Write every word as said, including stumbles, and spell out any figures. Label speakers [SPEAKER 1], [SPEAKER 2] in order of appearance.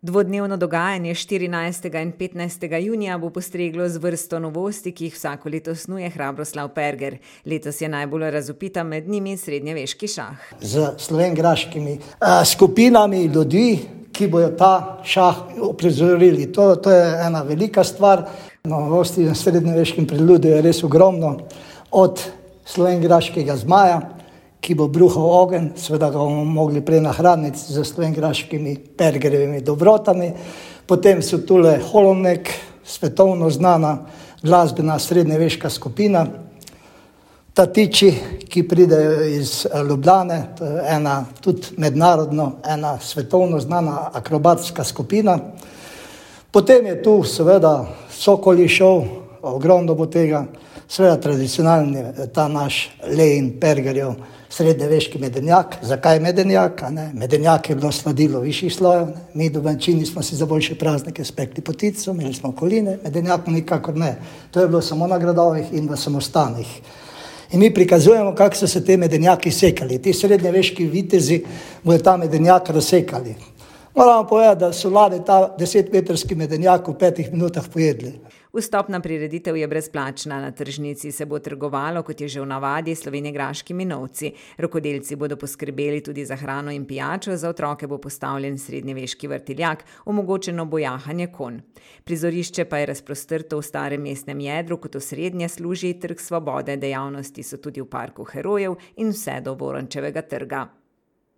[SPEAKER 1] Dvodnevno dogajanje štirinajstega in petnajstega junija bo postreglo z vrsto novosti, ki jih vsako leto snuje Hrabroslav Perger. Letos je najbolj razvpita med njimi srednjeveški šah.
[SPEAKER 2] Z slovenjgraškimi uh, skupinami ljudi, ki bojo ta šah uprizorili. To, to je ena velika stvar. Novosti v srednjeveškem preludiju je res ogromno. Od slovenjgraškega zmaja, ki bo bruhal ogenj, seveda ga bomo mogli prej nahraniti z slovenjgraškimi Pergerjevimi dobrotami. Potem so tule Holonek, svetovno znana glasbena srednjeveška skupina. Tatiči, ki pridejo iz Ljubljane, to je ena tudi mednarodno, ena svetovno znana akrobatska skupina. Potem je tu seveda Sokoli šov, ogromno bo tega, seveda tradicionalni ta naš Lejin Pergerjev srednjeveški medenjak. Zakaj medenjak? Ne? Medenjak je bilo sladilo višjih slojev. Ne? Mi Dobenčini smo si za boljše praznike spekli potico, imeli smo koline, medenjak nikakor ne. To je bilo samo na gradovih in v samostanih. In mi prikazujemo, kako so se te medenjaki sekali. Ti srednjeveški vitezi bodo ta medenjak razsekali. Moramo povedati, da so vlade ta desetmetrski medenjak v petih minutah pojedli.
[SPEAKER 1] Vstopna prireditev je brezplačna. Na tržnici se bo trgovalo, kot je že v navadi, slovenjgraškimi novci. Rokodelci bodo poskrbeli tudi za hrano in pijačo, za otroke bo postavljen srednjeveški vrtiljak, omogočeno bo jahanje konj. Prizorišče pa je razprostrto v starem mestnem jedru, kot osrednje služi Trg svobode, dejavnosti so tudi v parku herojev in vse do Vorončevega trga.